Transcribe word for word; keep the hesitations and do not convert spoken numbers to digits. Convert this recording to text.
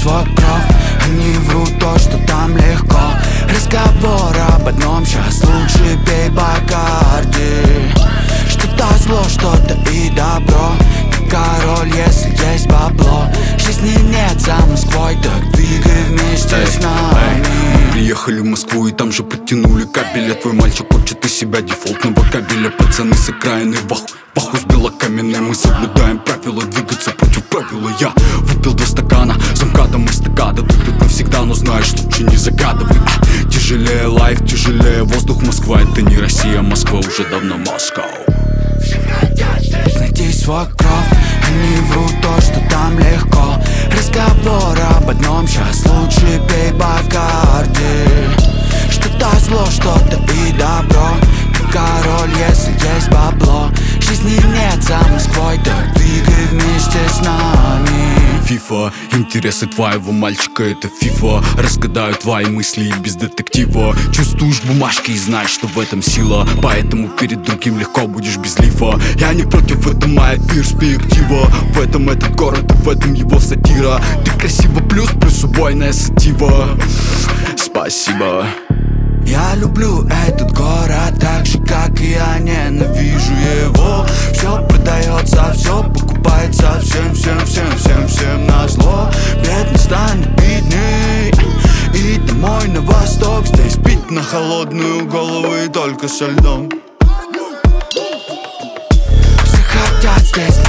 вокруг, они врут то, что там легко. Разговор об одном, сейчас лучше пей Бакарди. Что-то зло, что-то и добро. Ты король, если есть бабло. Жизни нет за Москвой, так двигай вместе с нами. Мы приехали в Москву и там же подтянули кабеля. Твой мальчик хочет из себя дефолтного кабеля. Пацаны с окраины в аху, паху с белокаменной. Мы соблюдаем правила, двигаться против правила. Я выпил два стакана с МКАДом эстакада. Выпьют навсегда, но знаешь, лучше не загадывай. а, Тяжелее лайф, тяжелее воздух. Москва это не Россия, Москва уже давно Москва. Знайтись вокруг, они врут то, что там легко. Разговор об одном, сейчас лучше пей Бакарди. Что-то зло, что-то и добро. Ты король, если есть бабло. Жизни нет за Москвой, так двигай вместе с нами. Фифа, интересы твоего мальчика это фифа. Разгадаю твои мысли и без детектива. Чувствуешь бумажки и знаешь, что в этом сила. Поэтому перед другим легко будешь без лифа. Я не против, это моя перспектива. В этом этот город и в этом его сатира. Ты красиво плюс, плюс убойная сатива. Спасибо. Я люблю этот город так же, как и я ненавижу его. Все продается, все покупается, всем, всем, всем, всем, всем назло. Бедный станет бедней, и домой на восток. Здесь пить на холодную голову и только со льдом. Все хотят здесь